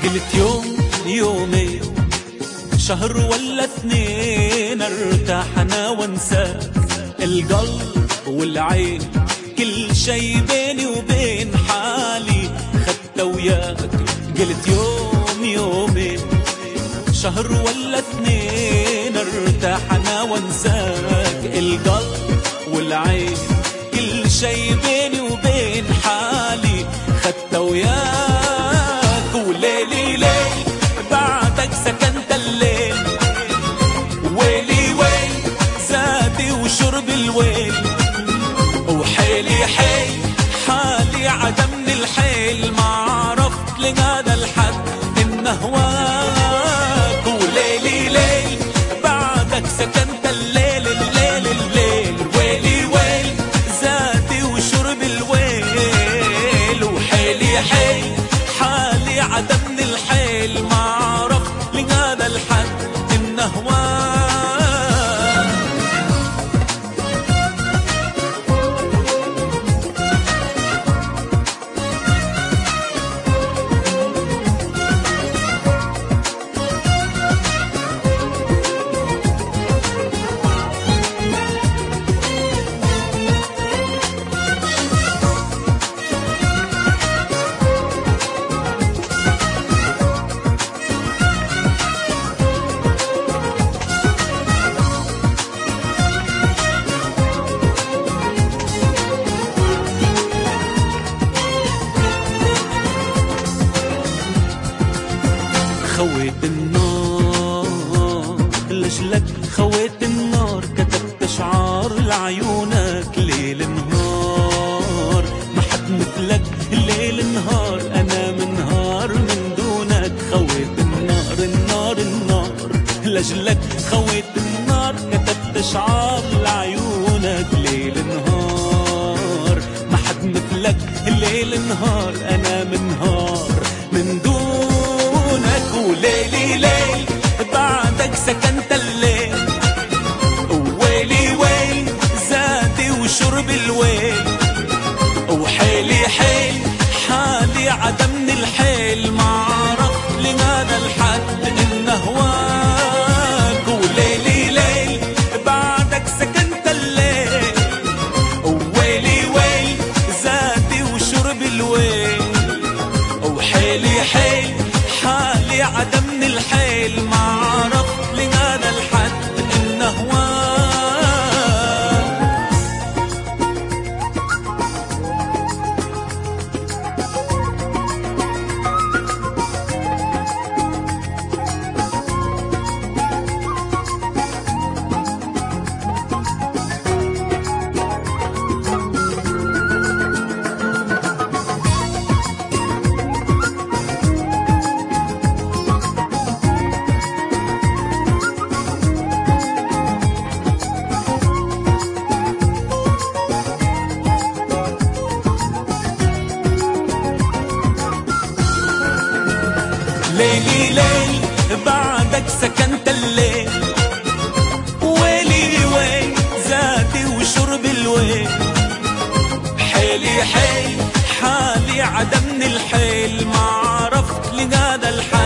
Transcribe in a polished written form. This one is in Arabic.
قلت يوم يومين شهر ولا 2 ارتاح انا وانساك، القلب والعين كل شي بيني وبين حالي خدته وياك. قلت يوم يومين شهر ولا 2 ارتاح انا وانساك، القلب والعين كل شي بيني وبين حالي خدته وياك. وليلي ليل بعدك سكنت الليل، ويلي ويل زادي وشرب الويل، وحيلي حيل حالي عدمني الحيل، ما عرفت لهذا الحد إن هواك. وليلي ليل بعدك سكنت الليل الليل الليل، ويلي ويل زادي وشرب الويل، وحيلي حيل حالي عدمني الحيل، ما عرفت لهذا الحد إن هواك. خويت النار لجلك، خويت النار كتبت اشعار لعيونك ليل نهار، ما حد مثلك ليل نهار، انا منهار من دونك. خويت النار النار النار لجلك، خويت النار كتبت اشعار لعيونك ليل نهار، ما حد مثلك ليل نهار، انا منهار من دونك. وليلي ليل بعدك سكنت الليل، ويلي ويل زادي وشرب الويل، وحيلي حيل حالي عدمني الحيل، ما عرفت لماذا الحد إن هواك. وليلي ليل بعدك سكنت الليل، ويلي ويل زادي وشرب الويل، وحيلي حيل حالي عدمني الحيل، ما عرفت لهذا الحد إن هواك. ليلي ليل بعدك سكنت الليل، ويلي ويل زادي وشرب الويل، حيلي حيل حالي عدمني الحيل، ما عرفت لهذا الحال